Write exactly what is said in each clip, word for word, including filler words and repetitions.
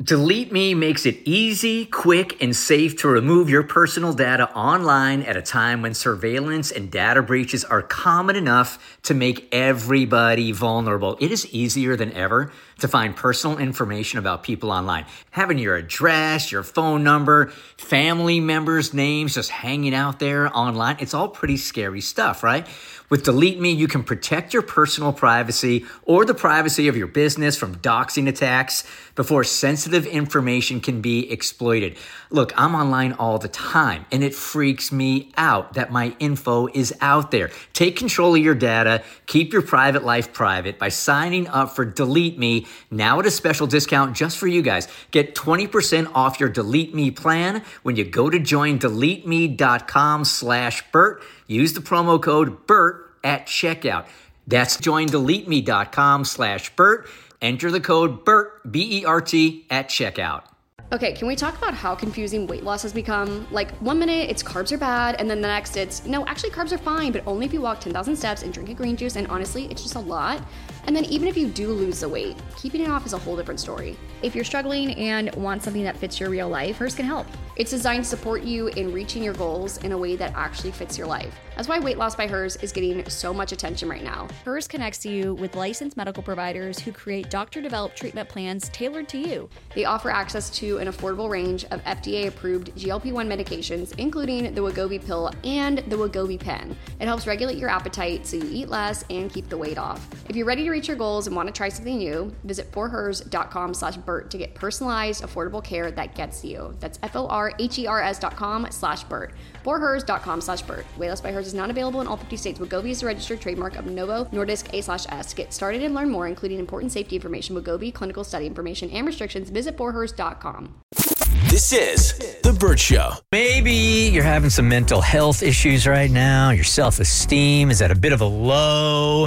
Delete Me makes it easy, quick, and safe to remove your personal data online at a time when surveillance and data breaches are common enough to make everybody vulnerable. It is easier than ever to find personal information about people online. Having your address, your phone number, family members' names just hanging out there online, it's all pretty scary stuff, right? With Delete Me, you can protect your personal privacy or the privacy of your business from doxing attacks before sensitive information can be exploited. Look, I'm online all the time, and it freaks me out that my info is out there. Take control of your data. Keep your private life private by signing up for Delete Me now at a special discount just for you guys. Get twenty percent off your Delete Me plan when you go to join delete me dot com slash Bert. Use the promo code BERT at checkout. That's join delete me dot com slash Bert. Enter the code BERT, B E R T, at checkout. Okay, can we talk about how confusing weight loss has become? Like, one minute it's carbs are bad, and then the next it's, no, actually carbs are fine, but only if you walk ten thousand steps and drink a green juice, and honestly, it's just a lot. And then even if you do lose the weight, keeping it off is a whole different story. If you're struggling and want something that fits your real life, Hers can help. It's designed to support you in reaching your goals in a way that actually fits your life. That's why Weight Loss by Hers is getting so much attention right now. Hers connects you with licensed medical providers who create doctor-developed treatment plans tailored to you. They offer access to an affordable range of F D A-approved G L P one medications, including the Wegovy pill and the Wegovy pen. It helps regulate your appetite so you eat less and keep the weight off. If you're ready to reach your goals and want to try something new, visit forhers dot com slash Bert to get personalized, affordable care that gets you. That's F O R H E R S dot com slash Bert. forhers dot com slash Bert. Weight Loss by Hers is not available in all fifty states. Wegovy is a registered trademark of Novo Nordisk A slash S. Get started and learn more, including important safety information, Wegovy, clinical study information, and restrictions. Visit forhers dot com. This is The Bert Show. Maybe you're having some mental health issues right now. Your self-esteem is at a bit of a low.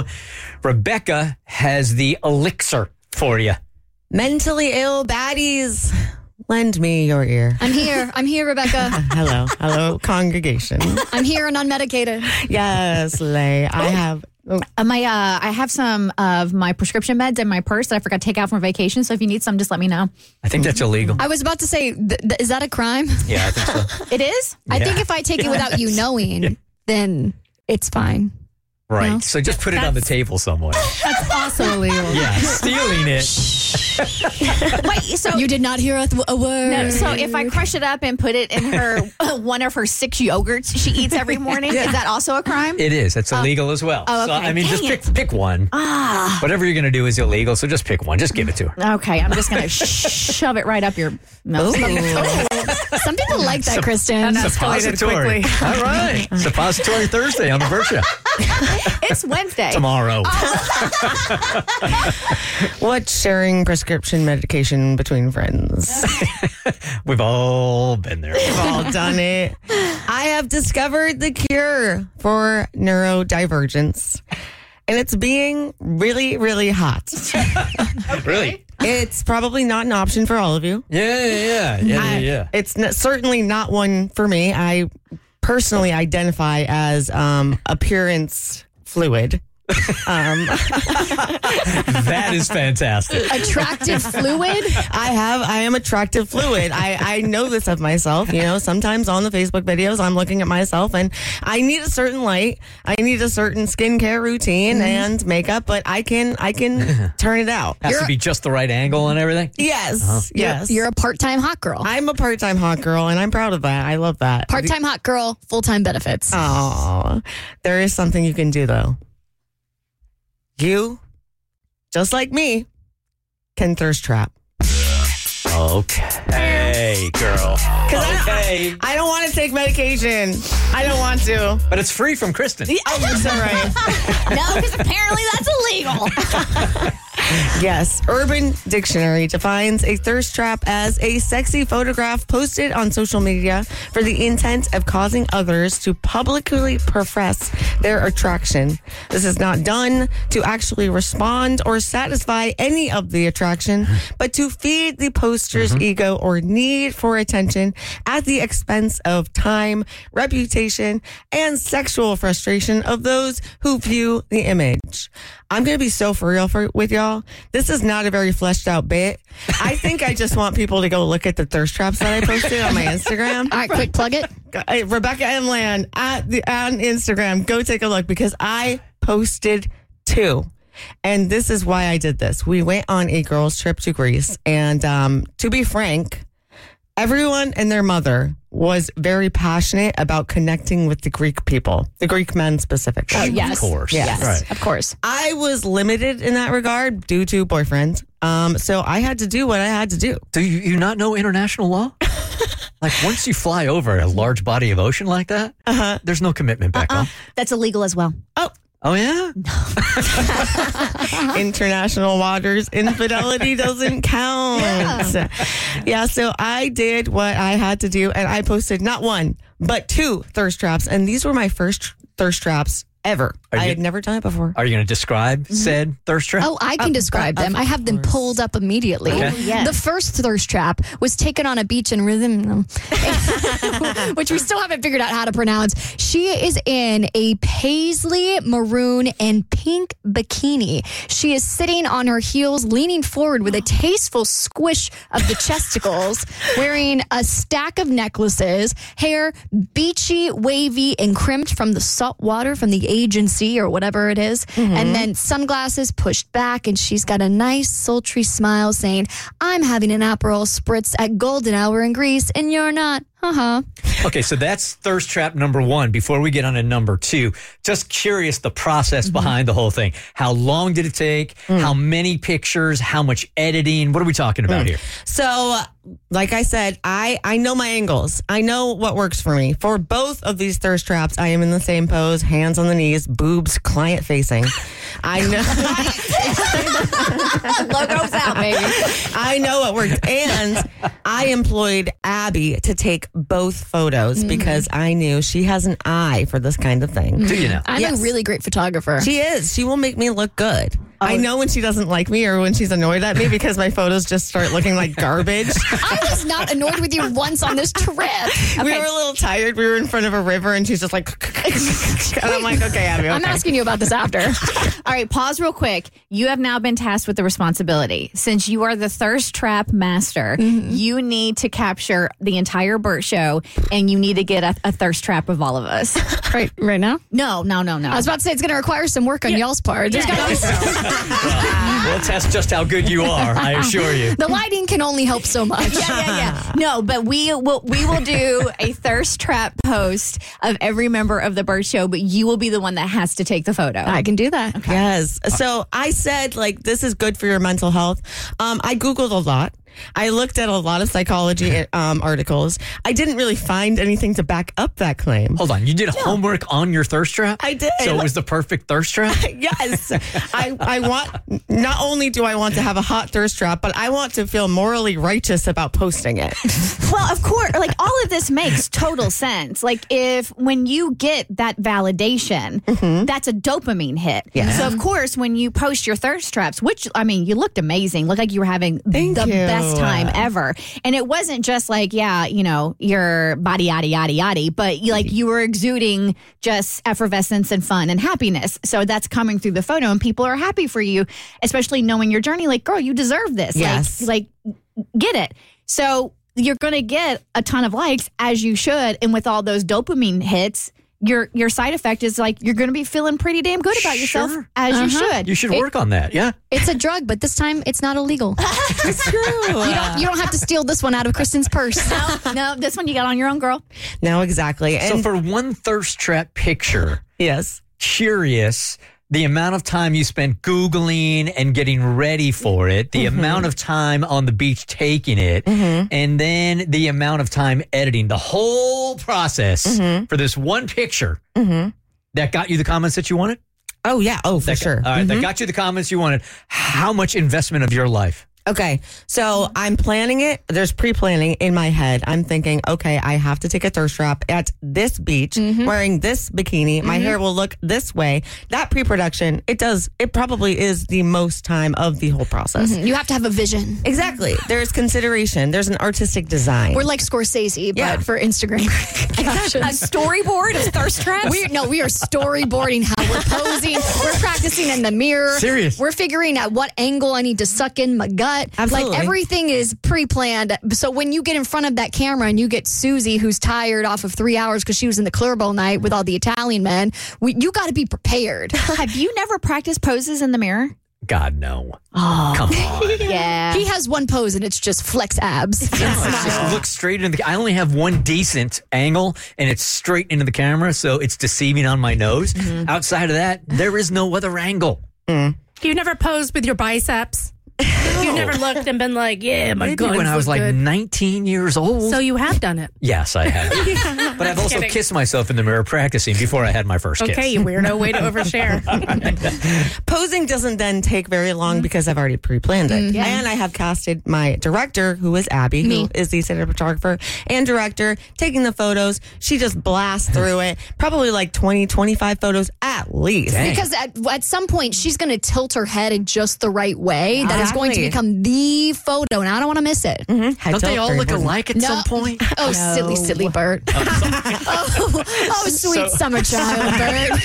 Rebecca has the elixir for you. Mentally ill baddies, lend me your ear. I'm here. I'm here, Rebecca. Hello. Hello, congregation. I'm here and unmedicated. Yes, Lay. I have... Oh. Uh, my, uh, I have some of my prescription meds in my purse that I forgot to take out from vacation. So if you need some, just let me know. I think that's illegal. I was about to say, th- th- is that a crime? Yeah, I think so. It is? Yeah. I think if I take it without you knowing, then it's fine. Right. No? So just put it on the table somewhere. That's also illegal. Yeah, stealing it. Wait, so you did not hear a, th- a word. No, so if I crush it up and put it in her one of her six yogurts she eats every morning, Yeah. is that also a crime? It is. It's illegal as well. oh, So, okay. I mean, Dang just it. pick pick one. Ah. Whatever you're going to do is illegal, so just pick one. Just give it to her. Okay, I'm just going to shove it right up your nose. Some people like that, Kristen. Suppository. All right. Suppository Thursday on the Bert Show. It's Wednesday. Tomorrow. What's sharing prescription medication between friends? We've all been there. We've all done it. I have discovered the cure for neurodivergence, and it's being really, really hot. Really? It's probably not an option for all of you. Yeah, yeah, yeah. Yeah, I- yeah, yeah. It's n- certainly not one for me. I personally identify as um, appearance fluid. Um, That is fantastic. Attractive fluid? I have, I am attractive fluid. I, I know this of myself. You know, sometimes on the Facebook videos, I'm looking at myself and I need a certain light. I need a certain skincare routine and makeup, but I can, I can turn it out. Has to be just the right angle and everything. Yes. Yes. You're a part-time hot girl. I'm a part-time hot girl and I'm proud of that. I love that. Part-time hot girl, full-time benefits. Oh, there is something you can do though. You, just like me, can thirst trap. Okay, girl. Okay. I don't want to take medication. I don't want to. But it's free from Kristen. Oh, that's all right. No, because apparently that's illegal. Yes. Urban Dictionary defines a thirst trap as a sexy photograph posted on social media for the intent of causing others to publicly profess their attraction. This is not done to actually respond or satisfy any of the attraction, but to feed the poster's ego or need need for attention at the expense of time, reputation, and sexual frustration of those who view the image. I'm going to be so for real for, with y'all. This is not a very fleshed out bit. I think I just want people to go look at the thirst traps that I posted on my Instagram. All right, quick plug it. Hey, Rebecca M. Land at the, on Instagram. Go take a look because I posted two. And this is why I did this. We went on a girls' trip to Greece. And um, to be frank, everyone and their mother was very passionate about connecting with the Greek people, the Greek men specifically. Oh, yes. Of course. Yes. Right. Of course. I was limited in that regard due to boyfriend. Um, so I had to do what I had to do. Do you, you not know international law? Like, once you fly over a large body of ocean like that, uh-huh. there's no commitment back Uh-uh. home. That's illegal as well. Oh, Oh, yeah? international waters, infidelity doesn't count. Yeah. yeah, so I did what I had to do, and I posted not one, but two thirst traps. And these were my first thirst traps ever. Are I you- had never done it before. Are you going to describe said thirst trap? Oh, I can Uh, describe uh, them. of I have them course. pulled up immediately. Okay. Oh, yes. The first thirst trap was taken on a beach in Rhythm, which we still haven't figured out how to pronounce. She is in a paisley maroon and pink bikini. She is sitting on her heels, leaning forward with a tasteful squish of the chesticles, wearing a stack of necklaces, hair beachy, wavy, and crimped from the salt water from the agency or whatever it is. And then sunglasses pushed back, and she's got a nice sultry smile saying, I'm having an Aperol Spritz at Golden Hour in Greece, and you're not. Uh-huh. Okay, so that's thirst trap number one. Before we get on to number two, just curious the process mm-hmm. behind the whole thing. How long did it take? Mm. How many pictures? How much editing? What are we talking about mm. here? So, like I said, I, I know my angles. I know what works for me. For both of these thirst traps, I am in the same pose, hands on the knees, boobs client facing. I know. Logo's out, baby. I know what worked. And I employed Abby to take both photos mm-hmm. because I knew she has an eye for this kind of thing. Do you know? I'm Yes. a really great photographer. She is. She will make me look good. Oh. I know when she doesn't like me or when she's annoyed at me because my photos just start looking like garbage. I was not annoyed with you once on this trip. Okay. We were a little tired. We were in front of a river and she's just like, and I'm like, okay, Abby, okay. I'm asking you about this after. All right, pause real quick. You have now been tasked with the responsibility. Since you are the thirst trap master, mm-hmm. you need to capture the entire Burt show and you need to get a, a thirst trap of all of us. Right right now? No, no, no, no. I was about to say it's going to require some work on yeah. y'all's part. There's Yeah. gotta be well, we'll test just how good you are, I assure you. The lighting can only help so much. Yeah, yeah, yeah. No, but we will we will do a thirst trap post of every member of the Burt Show, but you will be the one that has to take the photo. I can do that. Okay. Yes. So I said, like, this is good for your mental health. Um, I Googled a lot. I looked at a lot of psychology um, articles. I didn't really find anything to back up that claim. Hold on. You did homework on your thirst trap? I did. So it was the perfect thirst trap? Yes. I, I want, not only do I want to have a hot thirst trap, but I want to feel morally righteous about posting it. Well, of course, like all of this makes total sense. Like if when you get that validation, mm-hmm. that's a dopamine hit. Yeah. So of course, when you post your thirst traps, which I mean, you looked amazing, looked like you were having Thank the you. best time ever. And it wasn't just like, yeah, you know, your body yada yada yada, but you, like you were exuding just effervescence and fun and happiness. So that's coming through the photo, and people are happy for you, especially knowing your journey. Like, girl, you deserve this. Yes. Like, like get it. So you're going to get a ton of likes, as you should. And with all those dopamine hits, your your side effect is like you're going to be feeling pretty damn good about yourself, Sure. as Uh-huh. you should. You should It- work on that, yeah. It's a drug, but this time it's not illegal. It's true. You don't, you don't have to steal this one out of Kristen's purse. no, no, this one you got on your own, girl. No, exactly. So And for one thirst trap picture, yes. curious the amount of time you spent Googling and getting ready for it, the mm-hmm. amount of time on the beach taking it, mm-hmm. and then the amount of time editing, the whole process mm-hmm. for this one picture Mm-hmm. that got you the comments that you wanted? Oh, yeah. Oh, for That, sure. All right, Mm-hmm. that got you the comments you wanted. How much investment of your life? Okay, so I'm planning it. There's pre-planning in my head. I'm thinking, okay, I have to take a thirst trap at this beach, Mm-hmm. wearing this bikini. My hair will look this way. That pre-production, it does, it probably is the most time of the whole process. You have to have a vision. Exactly. There's consideration. There's an artistic design. We're like Scorsese, but Yeah. for Instagram. A storyboard of thirst traps. We no, we are storyboarding how we're posing. We're practicing in the mirror. Serious. We're figuring out what angle I need to suck in my gut. Absolutely. Like everything is pre-planned. So when you get in front of that camera and you get Susie, who's tired off of three hours because she was in the club all night with all the Italian men, we, you got to be prepared. Have you never practiced poses in the mirror? God, no. Oh. Come on. Yeah. He has one pose and it's just flex abs. No, it's just look straight into the. I only have one decent angle, and it's straight into the camera, so it's deceiving on my nose. Mm-hmm. Outside of that, there is no other angle. You never posed with your biceps? You never looked and been like, yeah, my Maybe guns when I was look like good. nineteen years old. So you have done it. Yes, I have. But I've also kidding. kissed myself in the mirror practicing before I had my first kiss. Okay, you weirdo. Way to overshare. Posing doesn't then take very long because I've already pre-planned it. And I have casted my director, who is Abby, Me. who is the cinematographer and director, taking the photos. She just blasts through it. Probably like twenty, twenty-five photos at least. Dang. Because at, at some point she's going to tilt her head in just the right way. That is going to Exactly. become the photo, and I don't want to miss it. Head Don't they tilt, all very look important. alike at No. some point? Oh, silly, silly Bert. oh, oh, sweet summer child,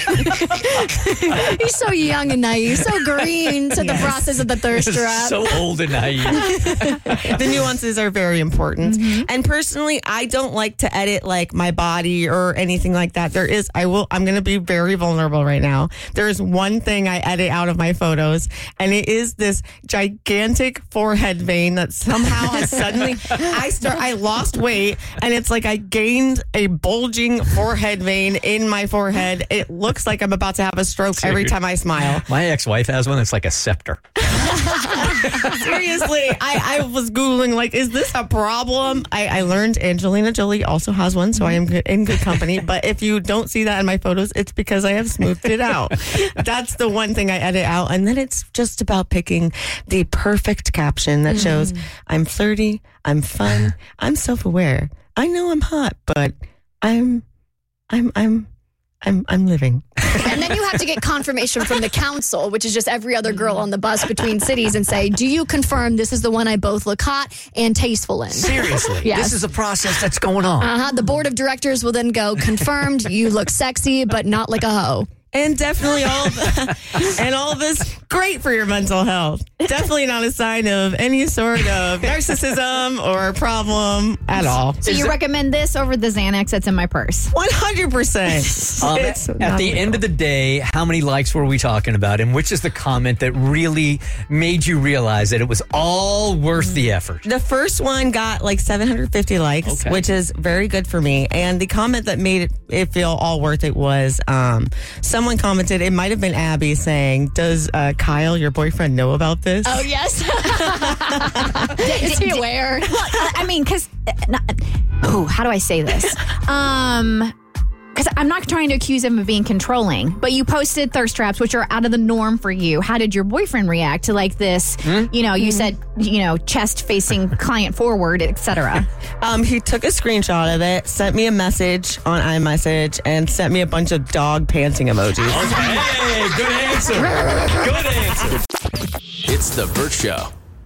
Bert. He's so young and naive, so green to the process of the thirst trap. So old and naive. The nuances are very important. And personally, I don't like to edit like my body or anything like that. There is, I will, I'm going to be very vulnerable right now. There is one thing I edit out of my photos, and it is this gigantic forehead vein that somehow has suddenly, I start, I lost weight, and it's like I gained a bulging forehead vein in my forehead. It looks like I'm about to have a stroke every time I smile. My ex-wife has one that's like a scepter. Seriously, I, I was Googling, like, is this a problem? I, I learned Angelina Jolie also has one, so I am good, in good company. But if you don't see that in my photos, it's because I have smoothed it out. That's the one thing I edit out. And then it's just about picking the perfect caption that shows I'm flirty, I'm fun, I'm self-aware. I know I'm hot, but I'm, I'm, I'm, I'm, I'm living. And then you have to get confirmation from the council, which is just every other girl on the bus between cities, and say, do you confirm this is the one I both look hot and tasteful in? Seriously. Yes. This is a process that's going on. Uh-huh. The board of directors will then go, confirmed, you look sexy, but not like a hoe. And definitely all of, and all of this great for your mental health. Definitely not a sign of any sort of narcissism or problem at all. So you recommend this over the Xanax that's in my purse? one hundred percent. Um, It's at not the legal. end of the day, how many likes were we talking about? And which is the comment that really made you realize that it was all worth the effort? The first one got like seven hundred fifty likes, Okay. which is very good for me. And the comment that made it, it feel all worth it was um, someone commented, it might have been Abby, saying, does uh, Kyle, your boyfriend, know about this? Oh, yes. Is he aware? I mean, because, oh, how do I say this? Um, because I'm not trying to accuse him of being controlling, but you posted thirst traps, which are out of the norm for you. How did your boyfriend react to like this? You know, you said, you know, chest facing client forward, et cetera. Um, he took a screenshot of it, sent me a message on iMessage, and sent me a bunch of dog panting emojis. Hey, good answer. Good answer. It's The Burt Show.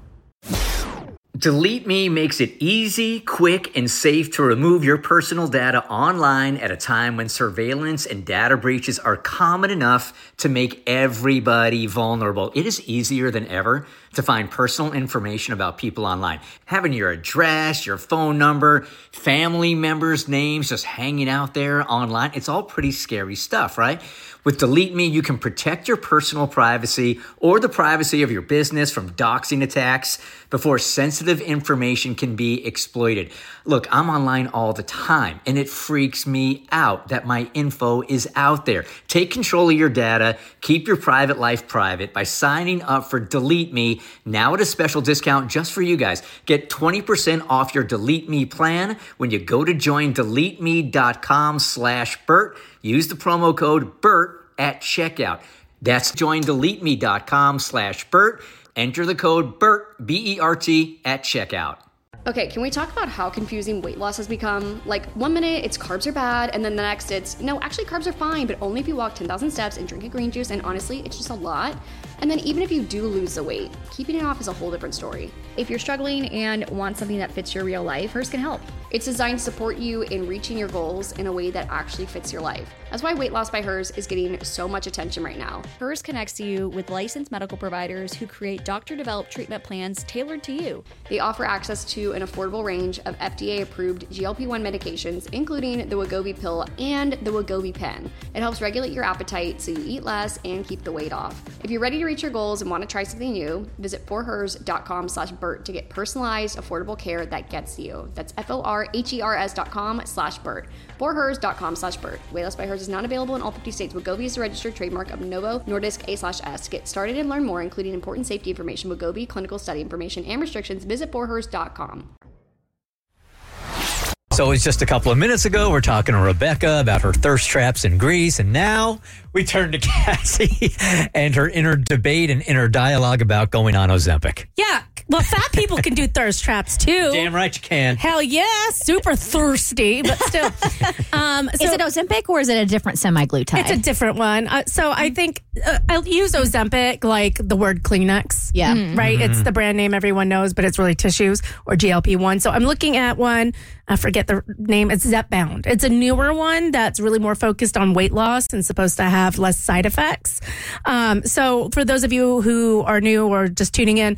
Delete Me makes it easy, quick, and safe to remove your personal data online at a time when surveillance and data breaches are common enough to make everybody vulnerable. It is easier than ever to find personal information about people online. Having your address, your phone number, family members' names just hanging out there online, it's all pretty scary stuff, right? With Delete Me, you can protect your personal privacy or the privacy of your business from doxing attacks before sensitive information can be exploited. Look, I'm online all the time, and it freaks me out that my info is out there. Take control of your data, keep your private life private by signing up for Delete Me now at a special discount just for you guys. Get twenty percent off your Delete Me plan when you go to join delete me dot com slash Burt. Use the promo code BURT at checkout. That's join delete me dot com slash Burt. Enter the code BERT, B E R T, at checkout. Okay, can we talk about how confusing weight loss has become? Like, one minute it's carbs are bad, and then the next it's, no, actually carbs are fine, but only if you walk ten thousand steps and drink a green juice, and honestly, it's just a lot. And then even if you do lose the weight, keeping it off is a whole different story. If you're struggling and want something that fits your real life, Hers can help. It's designed to support you in reaching your goals in a way that actually fits your life. That's why Weight Loss by Hers is getting so much attention right now. Hers connects you with licensed medical providers who create doctor-developed treatment plans tailored to you. They offer access to an affordable range of F D A-approved G L P one medications, including the Wegovy pill and the Wegovy pen. It helps regulate your appetite so you eat less and keep the weight off. If you're ready to reach your goals and want to try something new, visit forhers.com slash Bert to get personalized, affordable care that gets you. That's F-O-R-H-E-R-S dot com slash Bert. forhers.com slash Bert. Weight Loss by Hers is not available in all fifty states. Wegovy is a registered trademark of Novo Nordisk A slash S. Get started and learn more, including important safety information, Wegovy, clinical study information, and restrictions. Visit forhers dot com. So it's just a couple of minutes ago, we're talking to Rebecca about her thirst traps in Greece, and now we turn to Cassie and her inner debate and inner dialogue about going on Ozempic. Yeah. Well, fat people can do thirst traps too. Damn right you can. Hell yeah. Super thirsty, but still. Um, so is it Ozempic or is it a different semaglutide? It's a different one. Uh, so I think uh, I'll use Ozempic like the word Kleenex. Yeah. Mm-hmm. Right? It's the brand name everyone knows, but it's really tissues or G L P one. So I'm looking at one. I forget the name. It's Zepbound. It's a newer one that's really more focused on weight loss and supposed to have less side effects. Um, so for those of you who are new or just tuning in,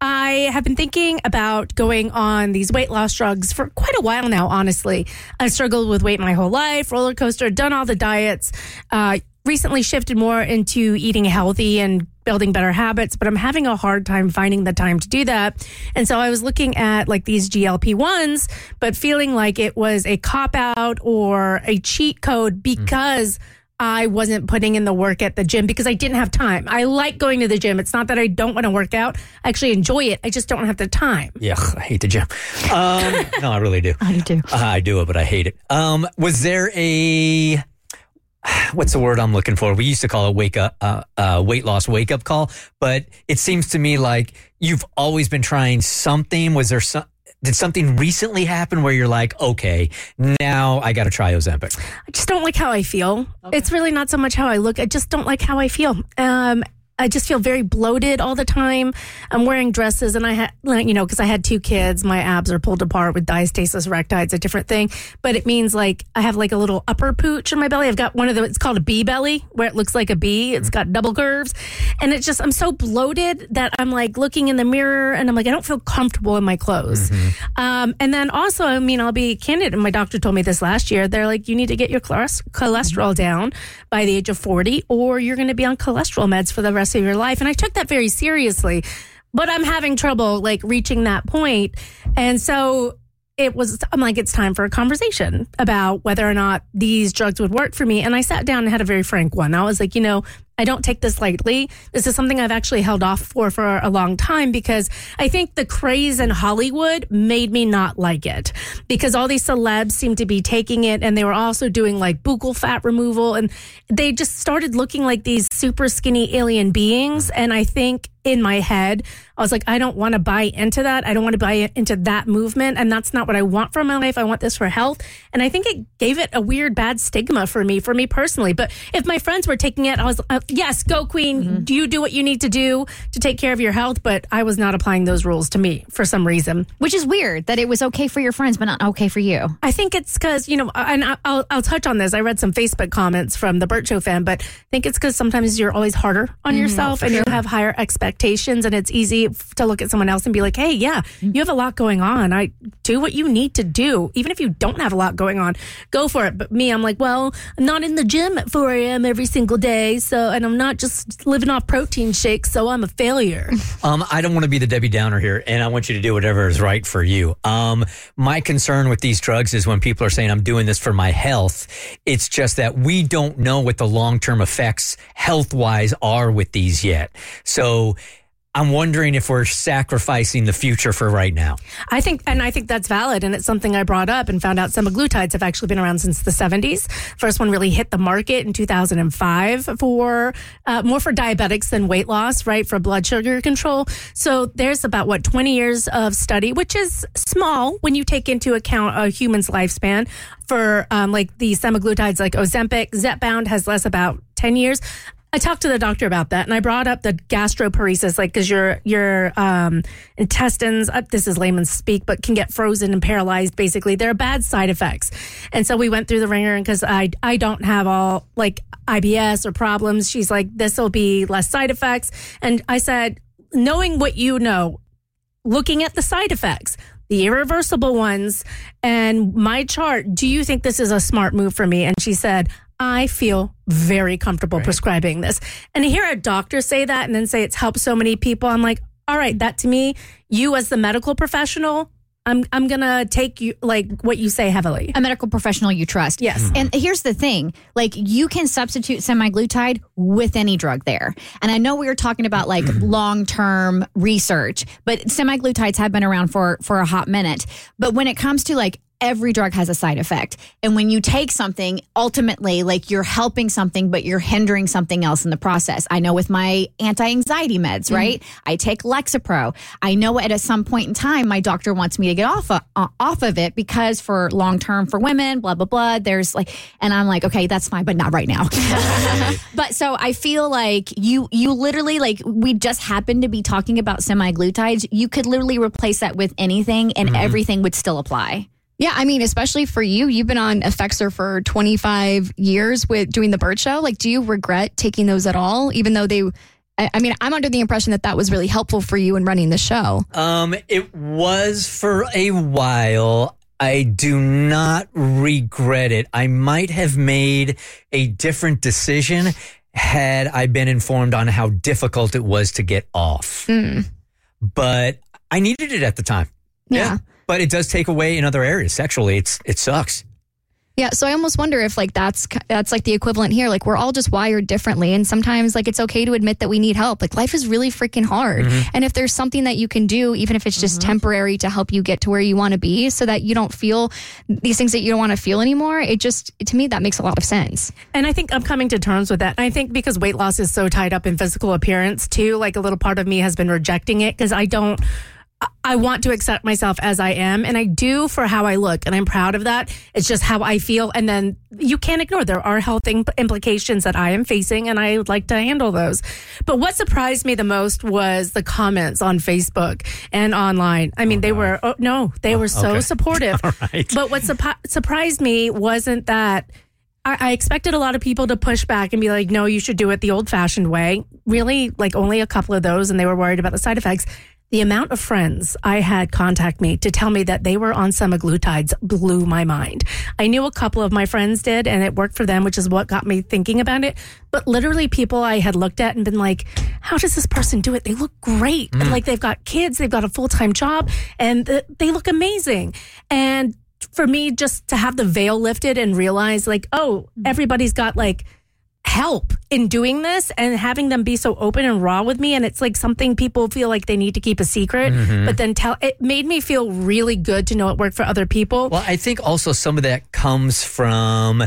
I have been thinking about going on these weight loss drugs for quite a while now, honestly. I've struggled with weight my whole life, roller coaster, done all the diets, uh, recently shifted more into eating healthy and building better habits, but I'm having a hard time finding the time to do that. And so I was looking at like these G L P ones, but feeling like it was a cop out or a cheat code because mm. I wasn't putting in the work at the gym because I didn't have time. I like going to the gym. It's not that I don't want to work out. I actually enjoy it. I just don't have the time. Yeah, I hate the gym. Um, no, I really do. I do. Uh, I do it, but I hate it. Um, was there a... What's the word I'm looking for? We used to call it wake up, uh, uh, weight loss wake up call, but it seems to me like you've always been trying something. Was there some, did something recently happen where you're like, okay, now I got to try Ozempic? I just don't like how I feel. Okay. It's really not so much how I look. I just don't like how I feel. Um, I just feel very bloated all the time. I'm wearing dresses and I had, you know, because I had two kids, my abs are pulled apart with diastasis recti. It's a different thing, but it means like I have like a little upper pooch in my belly. I've got one of the, it's called a bee belly where it looks like a bee. It's got double curves. And it's just, I'm so bloated that I'm like looking in the mirror and I'm like, I don't feel comfortable in my clothes. Mm-hmm. Um, and then also, I mean, I'll be candid. And my doctor told me this last year. They're like, you need to get your cholesterol down by the age of forty or you're going to be on cholesterol meds for the rest of your life. And I took that very seriously, but I'm having trouble like reaching that point. And so it was, I'm like, it's time for a conversation about whether or not these drugs would work for me. And I sat down and had a very frank one. I was like, you know, I don't take this lightly. This is something I've actually held off for for a long time because I think the craze in Hollywood made me not like it because all these celebs seem to be taking it and they were also doing like buccal fat removal and they just started looking like these super skinny alien beings. And I think in my head, I was like, I don't want to buy into that. I don't want to buy into that movement. And that's not what I want for my life. I want this for health. And I think it gave it a weird, bad stigma for me, for me personally. But if my friends were taking it, I was, uh, yes, go queen. Mm-hmm. Do you do what you need to do to take care of your health? But I was not applying those rules to me for some reason. Which is weird that it was okay for your friends, but not okay for you. I think it's because, you know, and I'll, I'll touch on this. I read some Facebook comments from the Bert Show fan, but I think it's because sometimes you're always harder on mm-hmm. yourself and sure. you have higher expectations and it's easy to look at someone else and be like, hey, yeah, you have a lot going on. I do what you need to do. Even if you don't have a lot going on, go for it. But me, I'm like, well, I'm not in the gym at four a.m. every single day. So, and I'm not just living off protein shakes. So I'm a failure. Um, I don't want to be the Debbie Downer here. And I want you to do whatever is right for you. Um, my concern with these drugs is when people are saying I'm doing this for my health, it's just that we don't know what the long-term effects health-wise are with these yet. So I'm wondering if we're sacrificing the future for right now. I think, and I think that's valid. And it's something I brought up and found out semaglutides have actually been around since the seventies. First one really hit the market in two thousand five for, uh, more for diabetics than weight loss, right? For blood sugar control. So there's about what, twenty years of study, which is small when you take into account a human's lifespan for, um, like the semaglutides like Ozempic. Zepbound has less about ten years. I talked to the doctor about that, and I brought up the gastroparesis, like, because your your um, intestines, uh, this is layman's speak, but can get frozen and paralyzed, basically. They're bad side effects. And so we went through the ringer, and because I, I don't have all, like, I B S or problems, she's like, this will be less side effects. And I said, knowing what you know, looking at the side effects, the irreversible ones, and my chart, do you think this is a smart move for me? And she said, I feel very comfortable right. prescribing this. And to hear a doctor say that and then say it's helped so many people, I'm like, all right, that to me, you as the medical professional, I'm I'm going to take you like what you say heavily. A medical professional you trust. Yes. Mm-hmm. And here's the thing, like you can substitute semaglutide with any drug there. And I know we were talking about like long-term research, but semaglutides have been around for, for a hot minute. But when it comes to like every drug has a side effect. And when you take something, ultimately, like you're helping something, but you're hindering something else in the process. I know with my anti-anxiety meds, mm-hmm. right? I take Lexapro. I know at some point in time, my doctor wants me to get off of, uh, off of it because for long-term for women, blah, blah, blah, there's like, and I'm like, okay, that's fine, but not right now. But so I feel like you, you literally, like we just happen to be talking about semaglutides. You could literally replace that with anything and mm-hmm. everything would still apply. Yeah, I mean, especially for you, you've been on Effexor for twenty-five years with doing the Burt Show. Like, do you regret taking those at all? Even though they, I, I mean, I'm under the impression that that was really helpful for you in running the show. Um, it was for a while. I do not regret it. I might have made a different decision had I been informed on how difficult it was to get off. Mm. But I needed it at the time. Yeah. yeah. But it does take away in other areas. Sexually, it's it sucks. Yeah, so I almost wonder if like that's that's like the equivalent here. Like we're all just wired differently, and sometimes like it's okay to admit that we need help. Like life is really freaking hard, mm-hmm. and if there's something that you can do, even if it's just mm-hmm. temporary, to help you get to where you want to be, so that you don't feel these things that you don't want to feel anymore. It just to me that makes a lot of sense. And I think I'm coming to terms with that. And I think because weight loss is so tied up in physical appearance too, like a little part of me has been rejecting it because I don't. I want to accept myself as I am, and I do for how I look, and I'm proud of that. It's just how I feel, and then you can't ignore there are health implications that I am facing, and I would like to handle those. But what surprised me the most was the comments on Facebook and online. I mean, oh, they no. were oh, no, they oh, were so okay. supportive. All right. But what su- surprised me wasn't that. I expected a lot of people to push back and be like, no, you should do it the old-fashioned way. Really, like only a couple of those, and they were worried about the side effects. The amount of friends I had contact me to tell me that they were on semaglutides blew my mind. I knew a couple of my friends did, and it worked for them, which is what got me thinking about it. But literally people I had looked at and been like, how does this person do it? They look great. Mm. Like they've got kids, they've got a full-time job, and th- they look amazing. And for me, just to have the veil lifted and realize like, oh, everybody's got like help in doing this, and having them be so open and raw with me, and it's like something people feel like they need to keep a secret, mm-hmm. but then tell it made me feel really good to know it worked for other people. Well, I think also some of that comes from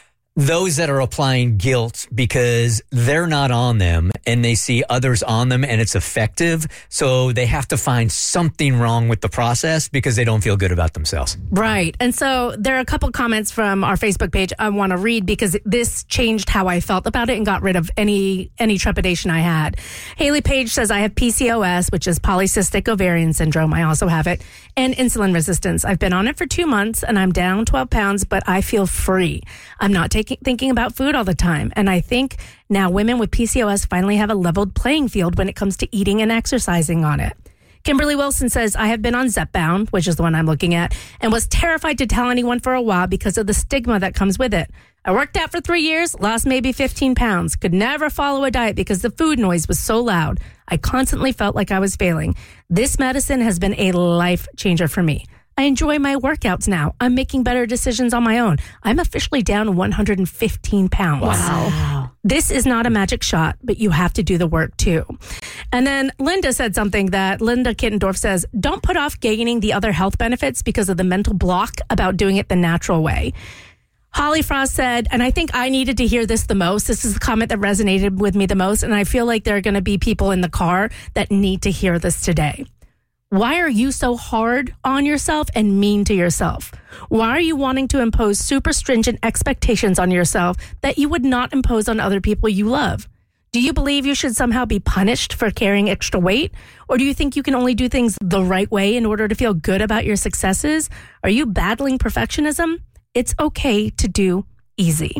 those that are applying guilt because they're not on them and they see others on them and it's effective. So they have to find something wrong with the process because they don't feel good about themselves. Right. And so there are a couple comments from our Facebook page I want to read because this changed how I felt about it and got rid of any any trepidation I had. Haley Page says, I have P C O S, which is polycystic ovarian syndrome. I also have it, and insulin resistance. I've been on it for two months and I'm down twelve pounds, but I feel free. I'm not taking thinking about food all the time. And I think now women with P C O S finally have a leveled playing field when it comes to eating and exercising on it. Kimberly Wilson says, I have been on Zepbound, which is the one I'm looking at, and was terrified to tell anyone for a while because of the stigma that comes with it. I worked out for three years, lost maybe fifteen pounds, could never follow a diet because the food noise was so loud. I constantly felt like I was failing. This medicine has been a life changer for me. I enjoy my workouts now. I'm making better decisions on my own. I'm officially down one hundred fifteen pounds. Wow. This is not a magic shot, but you have to do the work too. And then Linda said something that Linda Kittendorf says, don't put off gaining the other health benefits because of the mental block about doing it the natural way. Holly Frost said, and I think I needed to hear this the most. This is the comment that resonated with me the most. And I feel like there are going to be people in the car that need to hear this today. Why are you so hard on yourself and mean to yourself? Why are you wanting to impose super stringent expectations on yourself that you would not impose on other people you love? Do you believe you should somehow be punished for carrying extra weight? Or do you think you can only do things the right way in order to feel good about your successes? Are you battling perfectionism? It's okay to do easy.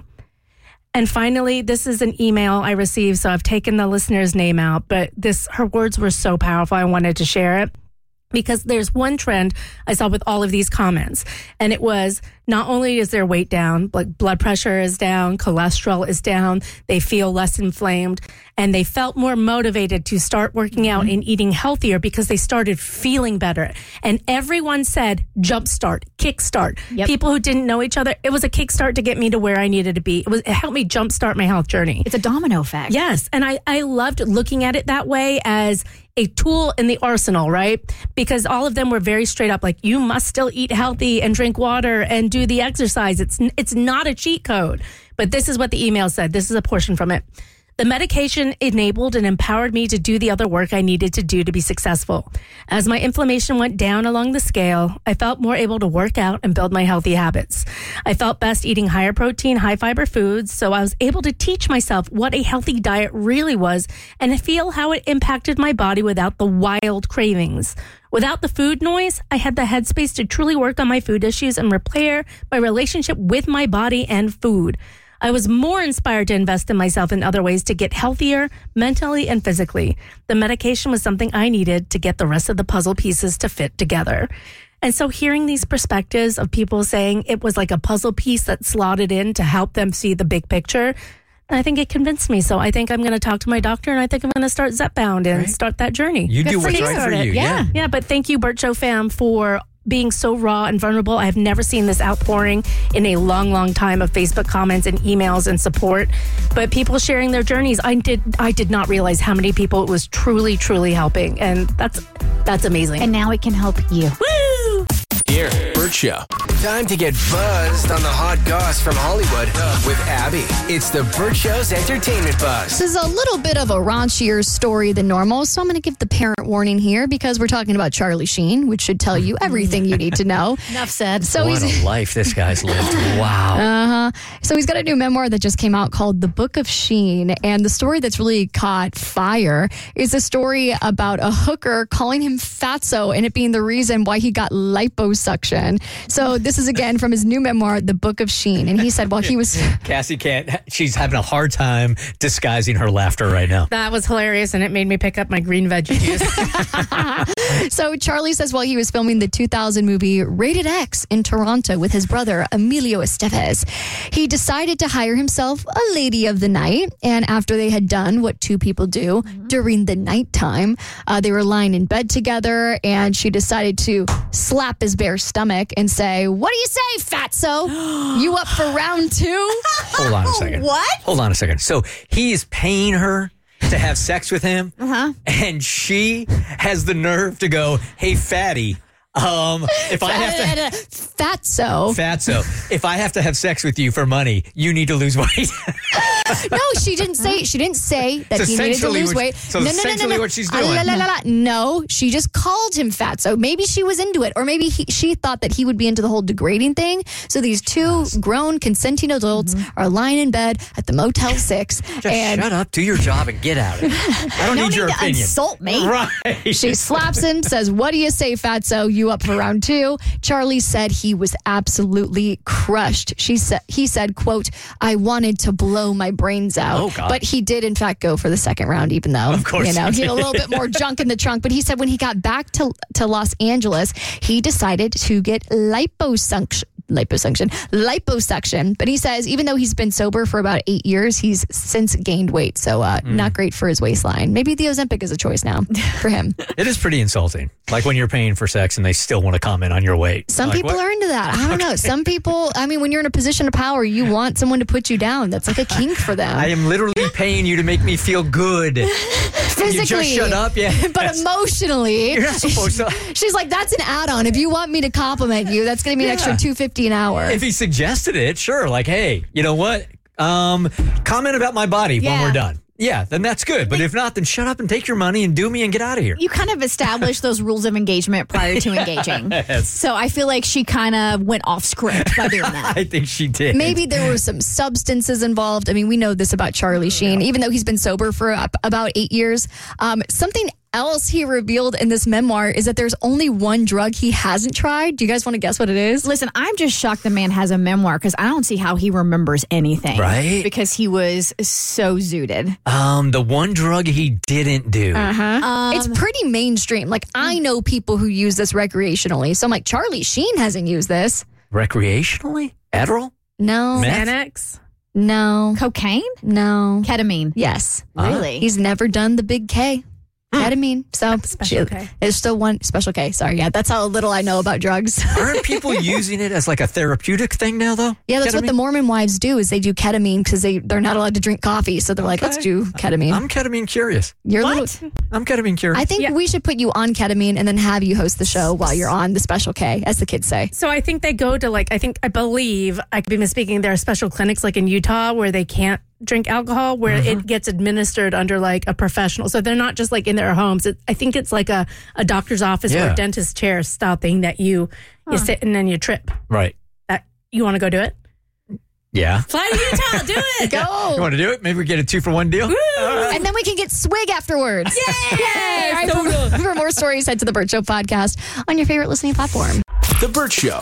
And finally, this is an email I received, so I've taken the listener's name out, but this her words were so powerful, I wanted to share it. Because there's one trend I saw with all of these comments, and it was not only is their weight down, like blood pressure is down, cholesterol is down, they feel less inflamed, and they felt more motivated to start working out and eating healthier because they started feeling better. And everyone said jumpstart, kickstart. Yep. People who didn't know each other, it was a kickstart to get me to where I needed to be. It was it helped me jumpstart my health journey. It's a domino effect. Yes, and I, I loved looking at it that way as a tool in the arsenal, right? Because all of them were very straight up, like, you must still eat healthy and drink water and do the exercise. It's it's not a cheat code. But this is what the email said. This is a portion from it. The medication enabled and empowered me to do the other work I needed to do to be successful. As my inflammation went down along the scale, I felt more able to work out and build my healthy habits. I felt best eating higher protein, high fiber foods, so I was able to teach myself what a healthy diet really was and feel how it impacted my body without the wild cravings. Without the food noise, I had the headspace to truly work on my food issues and repair my relationship with my body and food. I was more inspired to invest in myself in other ways to get healthier mentally and physically. The medication was something I needed to get the rest of the puzzle pieces to fit together. And so hearing these perspectives of people saying it was like a puzzle piece that slotted in to help them see the big picture, I think it convinced me. So I think I'm going to talk to my doctor, and I think I'm going to start Zepbound and right. start that journey. You Good do what's right for you. Yeah. yeah. Yeah. But thank you, Burt Show fam, for being so raw and vulnerable. I have never seen this outpouring in a long, long time of Facebook comments and emails and support. But people sharing their journeys, I did I did not realize how many people it was truly, truly helping. And that's that's amazing. And now it can help you. Woo! Here, Burt Show. Time to get buzzed on the hot goss from Hollywood with Abby. It's the Burt Show's entertainment buzz. This is a little bit of a raunchier story than normal, so I'm going to give the parent warning here because we're talking about Charlie Sheen, which should tell you everything you need to know. Enough said. So what he's, a life this guy's lived. Wow. Uh-huh. So he's got a new memoir that just came out called The Book of Sheen, and the story that's really caught fire is a story about a hooker calling him fatso and it being the reason why he got liposuction. So this is again from his new memoir, The Book of Sheen. And he said while he was... Cassie can't... She's having a hard time disguising her laughter right now. That was hilarious, and it made me pick up my green veggie juice. So Charlie says while he was filming the two thousand movie Rated X in Toronto with his brother, Emilio Estevez, he decided to hire himself a lady of the night. And after they had done what two people do mm-hmm. during the nighttime, uh, they were lying in bed together, and she decided to slap his bare stomach and say, "What do you say, fatso? You up for round two?" Hold on a second. What? Hold on a second. So he is paying her to have sex with him, uh-huh. and she has the nerve to go, "Hey, fatty, um, if I have to fatso, fatso, if I have to have sex with you for money, you need to lose weight." No, she didn't say. She didn't say that it's he needed to lose what, weight. So no, no, essentially, no, no, no. what she's doing. Uh, la, la, la, la. No, she just called him fatso. Maybe she was into it, or maybe he, she thought that he would be into the whole degrading thing. So these two yes. grown, consenting adults mm-hmm. are lying in bed at the Motel Six. Just and shut up, do your job, and get out of it. I don't no need your need opinion. To insult me. Right. She slaps him, says, "What do you say, fatso? You up for round two?" Charlie said he was absolutely crushed. She said he said, "quote I wanted to blow my brains out." Oh, God. But he did, in fact, go for the second round, even though, of course you know, he, he had a little bit more junk in the trunk. But he said when he got back to, to Los Angeles, he decided to get liposuction. liposuction, liposuction. But he says even though he's been sober for about eight years, he's since gained weight. So uh, mm. not great for his waistline. Maybe the Ozempic is a choice now for him. It is pretty insulting. Like when you're paying for sex and they still want to comment on your weight. Some like, people what? are into that. I don't know. Some people, I mean, when you're in a position of power, you want someone to put you down. That's like a kink for them. I am literally paying you to make me feel good. Physically. You just shut up. Yeah. But emotionally. You're not supposed to. She's like, that's an add-on. If you want me to compliment you, that's going to be an yeah. extra two fifty an hour. If he suggested it, sure. Like, hey, you know what? Um, comment about my body yeah. when we're done. Yeah, then that's good. But if not, then shut up and take your money and do me and get out of here. You kind of established those rules of engagement prior to engaging. Yes. So I feel like she kind of went off script by doing that. I think she did. Maybe there were some substances involved. I mean, we know this about Charlie Sheen, even though he's been sober for about eight years. Um, something else he revealed in this memoir is that there's only one drug he hasn't tried. Do you guys want to guess what it is? Listen, I'm just shocked the man has a memoir because I don't see how he remembers anything. Right? Because he was so zooted. Um, the one drug he didn't do. Uh-huh. Um, it's pretty mainstream. Like, I know people who use this recreationally. So I'm like, Charlie Sheen hasn't used this. Recreationally? Adderall? No. Meth? Xanax? No. Cocaine? No. Ketamine? Yes. Really? He's never done the big K. Ketamine. So special K. There's still one special K. Sorry. Yeah, that's how little I know about drugs. Aren't people using it as like a therapeutic thing now, though? Yeah, that's ketamine? what the Mormon wives do is they do ketamine because they, they're not allowed to drink coffee. So they're okay. like, let's do ketamine. I'm ketamine curious. You're what? Little, I'm ketamine curious. I think yeah. we should put you on ketamine and then have you host the show while you're on the special K, as the kids say. So I think they go to like, I think, I believe, I could be misspeaking, there are special clinics like in Utah where they can't drink alcohol, where mm-hmm. it gets administered under like a professional. So they're not just like in their homes. It, I think it's like a, a doctor's office yeah. or a dentist chair style thing that you, huh. you sit and then you trip. Right. That you want to go do it? Yeah. Fly to Utah, do it. Go. You want to do it? Maybe we get a two for one deal. Uh, and then we can get swig afterwards. Yay! Yay! All right, so for, for more stories, head to the Burt Show podcast on your favorite listening platform. The Burt Show.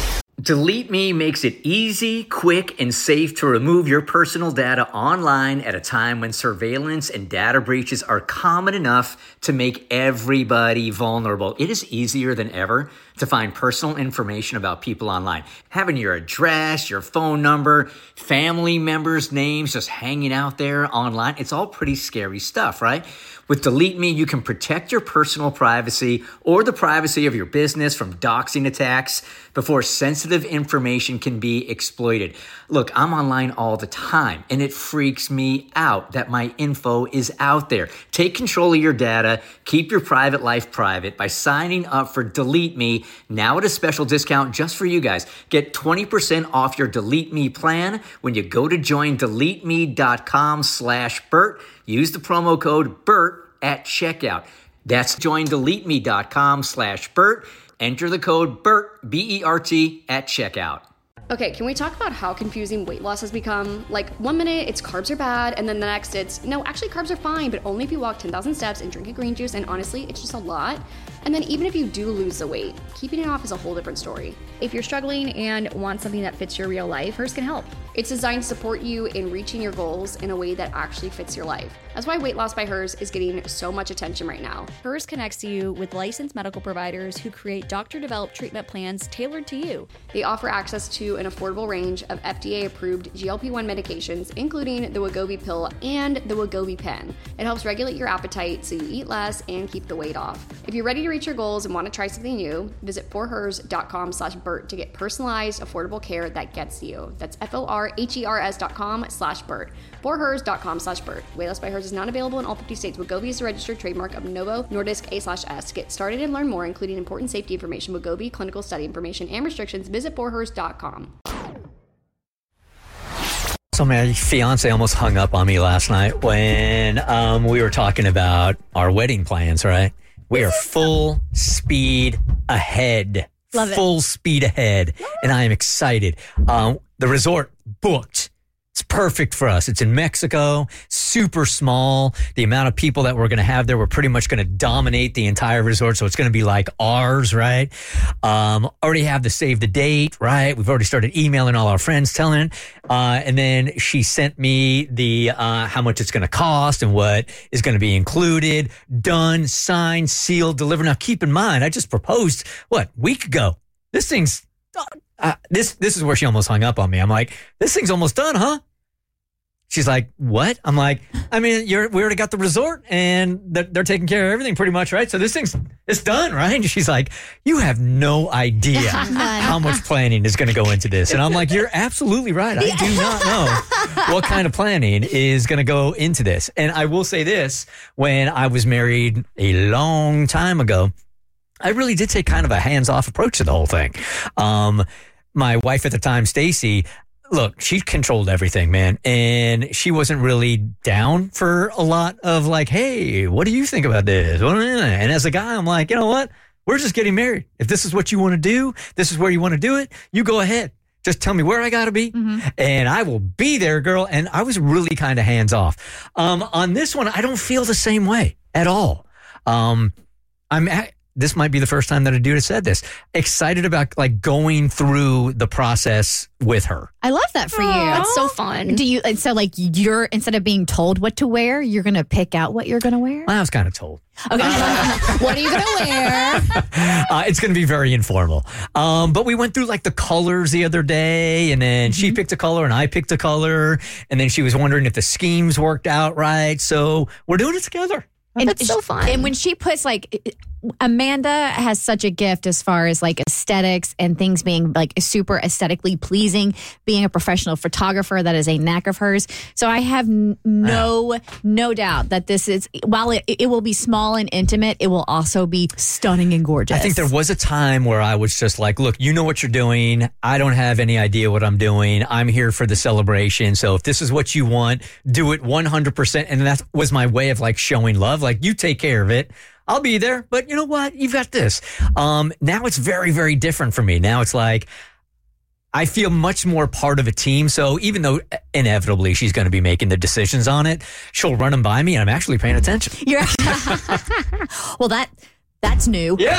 Delete Me makes it easy, quick, and safe to remove your personal data online at a time when surveillance and data breaches are common enough to make everybody vulnerable. It is easier than ever to find personal information about people online. Having your address, your phone number, family members' names just hanging out there online, it's all pretty scary stuff, right? With Delete Me, you can protect your personal privacy or the privacy of your business from doxing attacks before sensitive information can be exploited. Look, I'm online all the time, and it freaks me out that my info is out there. Take control of your data. Keep your private life private by signing up for Delete Me now at a special discount just for you guys. Get twenty percent off your Delete Me plan when you go to join delete me dot com slash Burt. Use the promo code BURT at checkout. That's join delete me dot com slash Burt. Enter the code BURT, B E R T, at checkout. Okay, can we talk about how confusing weight loss has become? Like, one minute it's carbs are bad, and then the next it's, no, actually carbs are fine, but only if you walk ten thousand steps and drink a green juice, and honestly, it's just a lot. And then even if you do lose the weight, keeping it off is a whole different story. If you're struggling and want something that fits your real life, Hers can help. It's designed to support you in reaching your goals in a way that actually fits your life. That's why Weight Loss by Hers is getting so much attention right now. Hers connects you with licensed medical providers who create doctor-developed treatment plans tailored to you. They offer access to an affordable range of F D A-approved G L P one medications, including the Wegovy pill and the Wegovy pen. It helps regulate your appetite so you eat less and keep the weight off. If you're ready to reach your goals and want to try something new, visit forhers dot com slash Burt to get personalized, affordable care that gets to you. That's F O R H E R S dot com slash Burt. forhers dot com slash Burt. Weight Loss by Hers is not available in all fifty states. Wegovy is a registered trademark of Novo Nordisk A slash S. Get started and learn more, including important safety information, Wegovy, clinical study information, and restrictions. Visit forhers dot com. So my fiance almost hung up on me last night when um, we were talking about our wedding plans, right? We are full speed ahead. Love it. Full speed ahead. And I am excited. Um, the resort booked. It's perfect for us. It's in Mexico, super small. The amount of people that we're going to have there, we're pretty much going to dominate the entire resort. So it's going to be like ours, right? Um, already have the save the date, right? We've already started emailing all our friends, telling. Uh, and then she sent me the uh, how much it's going to cost and what is going to be included. Done, signed, sealed, delivered. Now, keep in mind, I just proposed, what, a week ago. This thing's uh, this this is where she almost hung up on me. I'm like, this thing's almost done, huh? She's like, what? I'm like, I mean, you're, we already got the resort and they're, they're taking care of everything pretty much, right? So this thing's it's done, right? And she's like, you have no idea how much planning is going to go into this. And I'm like, you're absolutely right. I do not know what kind of planning is going to go into this. And I will say this, when I was married a long time ago, I really did take kind of a hands-off approach to the whole thing. Um, my wife at the time, Stacy, look, she controlled everything, man. And she wasn't really down for a lot of like, hey, what do you think about this? And as a guy, I'm like, you know what? We're just getting married. If this is what you want to do, this is where you want to do it, you go ahead. Just tell me where I got to be mm-hmm. and I will be there, girl. And I was really kind of hands off. Um, on this one, I don't feel the same way at all. Um, I'm at, This might be the first time that a dude has said this. Excited about like going through the process with her. I love that for you. That's so fun. Do you? And so like you're instead of being told what to wear, you're gonna pick out what you're gonna wear. I was kind of told. Okay. What are you gonna wear? Uh, it's gonna be very informal. Um, but we went through like the colors the other day, and then mm-hmm. she picked a color and I picked a color, and then she was wondering if the schemes worked out right. So we're doing it together. And that's so fun. And when she puts like, Amanda has such a gift as far as like aesthetics and things being like super aesthetically pleasing, being a professional photographer, that is a knack of hers. So I have n- no, no doubt that this is, while it, it will be small and intimate, it will also be stunning and gorgeous. I think there was a time where I was just like, look, you know what you're doing. I don't have any idea what I'm doing. I'm here for the celebration. So if this is what you want, do it one hundred percent. And that was my way of like showing love. Like, you take care of it. I'll be there. But you know what? You've got this. Um, now it's very, very different for me. Now it's like, I feel much more part of a team. So even though inevitably she's going to be making the decisions on it, she'll run them by me and I'm actually paying attention. You're well, that that's new. Yeah.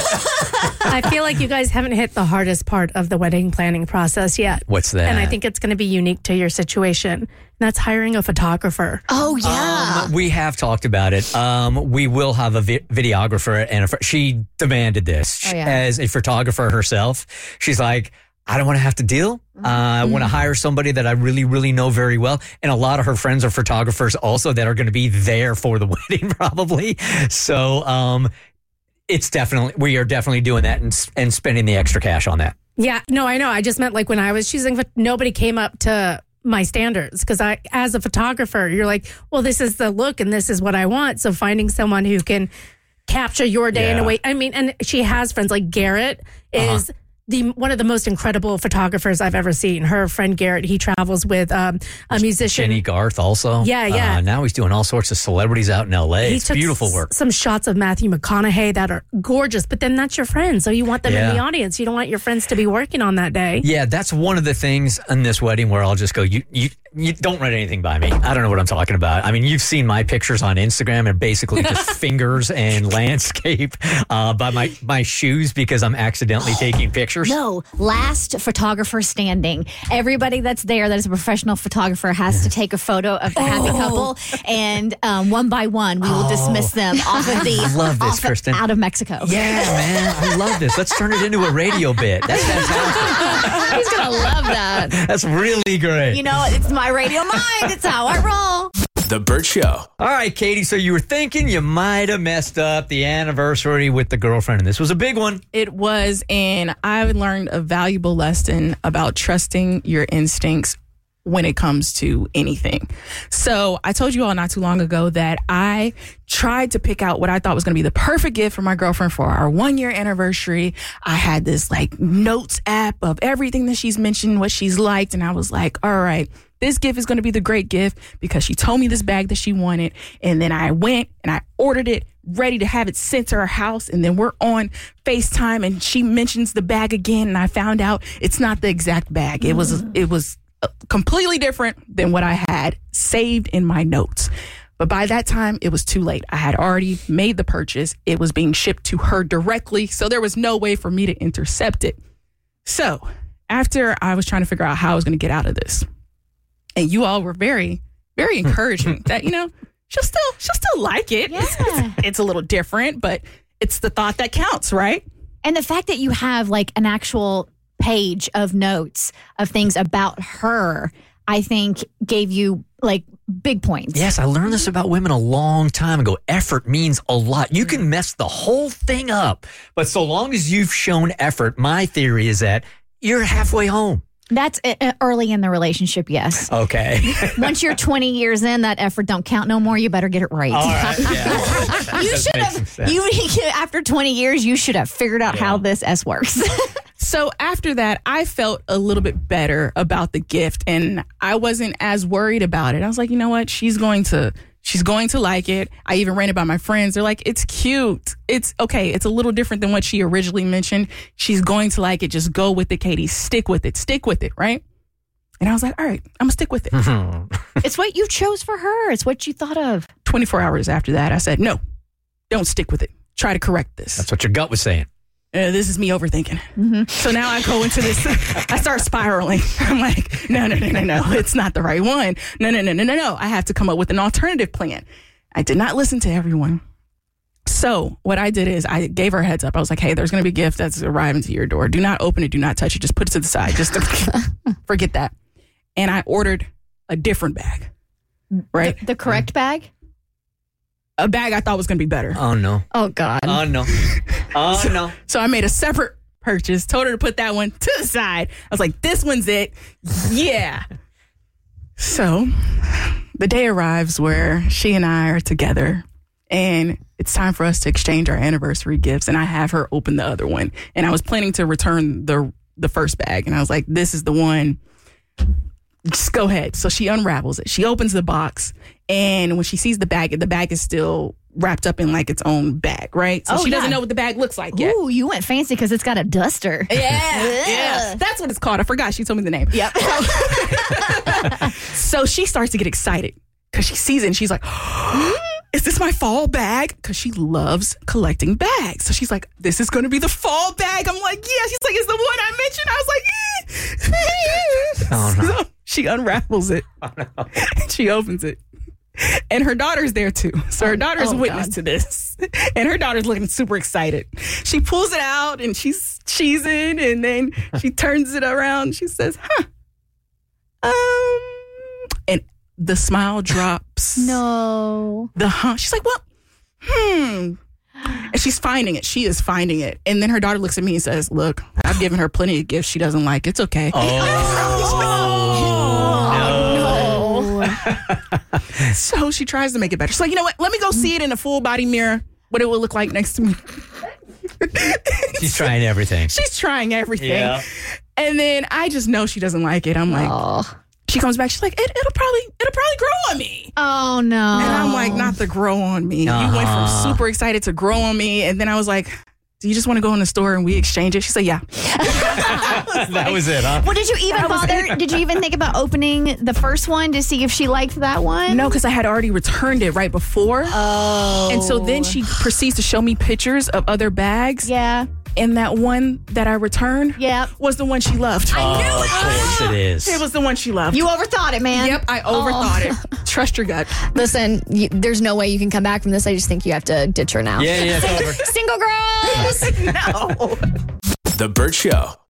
I feel like you guys haven't hit the hardest part of the wedding planning process yet. What's that? And I think it's going to be unique to your situation. And that's hiring a photographer. Oh, yeah. Um, we have talked about it. Um, we will have a vi- videographer. And a, she demanded this oh, yeah. as a photographer herself. She's like, I don't want to have to deal. Uh, I want to hire somebody that I really, really know very well. And a lot of her friends are photographers also that are going to be there for the wedding probably. So um, it's definitely, we are definitely doing that and, and spending the extra cash on that. Yeah, no, I know. I just meant like when I was choosing, nobody came up to my standards because I, as a photographer, you're like, well, this is the look and this is what I want. So finding someone who can capture your day yeah. in a way. I mean, and she has friends like Garrett is uh-huh. the one of the most incredible photographers I've ever seen. Her friend Garrett, he travels with um, a musician. Jenny Garth also. Yeah, yeah. Uh, now he's doing all sorts of celebrities out in L A. He It's took beautiful work. S- some shots of Matthew McConaughey that are gorgeous, but then that's your friend. So you want them yeah. in the audience. You don't want your friends to be working on that day. Yeah, that's one of the things in this wedding where I'll just go, you, you, you don't run anything by me. I don't know what I'm talking about. I mean, you've seen my pictures on Instagram and basically just fingers and landscape uh, by my, my shoes because I'm accidentally taking pictures. No, last photographer standing. Everybody that's there that is a professional photographer has to take a photo of the happy couple, and um, one by one we will Oh. dismiss them off of the I love this, off Kristen. out of Mexico. Yeah, man. I love this. Let's turn it into a radio bit. That's fantastic. He's going to love that. That's really great. You know, it's my radio mind. It's how I roll. The Burt Show. All right, Katie, so you were thinking you might have messed up the anniversary with the girlfriend, and this was a big one. It was, and I learned a valuable lesson about trusting your instincts when it comes to anything. So I told you all not too long ago that I tried to pick out what I thought was going to be the perfect gift for my girlfriend for our one year anniversary. I had this like notes app of everything that she's mentioned, what she's liked. And I was like, all right, this gift is going to be the great gift because she told me this bag that she wanted. And then I went and I ordered it, ready to have it sent to her house. And then we're on FaceTime and she mentions the bag again. And I found out it's not the exact bag. It was, it was completely different than what I had saved in my notes. But by that time, it was too late. I had already made the purchase. It was being shipped to her directly. So there was no way for me to intercept it. So after I was trying to figure out how I was going to get out of this, and you all were very, very encouraging that, you know, she'll still, she'll still like it. Yeah. It's, it's, it's a little different, but it's the thought that counts, right? And the fact that you have like an actual page of notes of things about her, I think gave you like big points. Yes, I learned this about women a long time ago. Effort means a lot. You can mess the whole thing up, but so long as you've shown effort, my theory is that you're halfway home. That's uh, early in the relationship, yes. Okay. Once you're twenty years in, that effort don't count no more. You better get it right. All right. Yeah. you should have. You after twenty years, you should have figured out yeah. how this S works. So after that, I felt a little bit better about the gift, and I wasn't as worried about it. I was like, you know what? She's going to. She's going to like it. I even ran it by my friends. They're like, it's cute. It's okay. It's a little different than what she originally mentioned. She's going to like it. Just go with it, Katie. Stick with it. Stick with it, right? And I was like, all right, I'm going to stick with it. It's what you chose for her. It's what you thought of. twenty-four hours after that, I said, no, don't stick with it. Try to correct this. That's what your gut was saying. Uh, this is me overthinking. Mm-hmm. So now I go into this, I start spiraling. I'm like, no, no, no, no, no. It's not the right one. No, no, no, no, no, no. I have to come up with an alternative plan. I did not listen to everyone. So what I did is I gave her a heads up. I was like, hey, there's going to be a gift that's arriving to your door. Do not open it. Do not touch it. Just put it to the side. Just forget that. And I ordered a different bag, right? The, the correct bag? A bag I thought was going to be better. Oh, no. Oh, God. Oh, no. Oh, so, no. So I made a separate purchase, told her to put that one to the side. I was like, this one's it. Yeah. So the day arrives where she and I are together, and it's time for us to exchange our anniversary gifts, and I have her open the other one. And I was planning to return the the first bag, and I was like, this is the one. Just go ahead. So she unravels it. She opens the box, and when she sees the bag, the bag is still wrapped up in like its own bag, right? So oh, she yeah. doesn't know what the bag looks like yet. Ooh, you went fancy because it's got a duster. Yeah, yeah. That's what it's called. I forgot. She told me the name. Yep. So, so she starts to get excited because she sees it, and she's like, is this my fall bag? Because she loves collecting bags. So she's like, this is going to be the fall bag. I'm like, yeah. She's like, it's the one I mentioned. I was like, yeah. Oh, no. So she unravels it. Oh, no. And she opens it. And her daughter's there too. So her daughter's oh, witness God. to this. And her daughter's looking super excited. She pulls it out and she's cheesing, and then she turns it around. She says, huh. Um, and the smile drops. No. The huh. She's like, well, hmm. And she's finding it. She is finding it. And then her daughter looks at me and says, look, I've given her plenty of gifts she doesn't like. It's okay. Oh, no. So she tries to make it better. She's like, you know what? Let me go see it in a full body mirror, what it will look like next to me. She's trying everything. She's trying everything. Yeah. And then I just know she doesn't like it. I'm like, oh. She comes back. She's like, it, it'll probably, it'll probably grow on me. Oh no! And I'm like, not the grow on me. Uh-huh. You went from super excited to grow on me, and then I was like, do you just want to go in the store and we exchange it? She said, yeah. That like, was it, huh? Well, did you even bother? Did you even think about opening the first one to see if she liked that one? No, because I had already returned it right before. Oh. And so then she proceeds to show me pictures of other bags. Yeah. And that one that I returned yep. was the one she loved. I knew oh, it. Of course it is. It was the one she loved. You overthought it, man. Yep, I overthought oh. it. Trust your gut. Listen, you, there's no way you can come back from this. I just think you have to ditch her now. Yeah, yeah, it's over. Single girls. No. The Burt Show.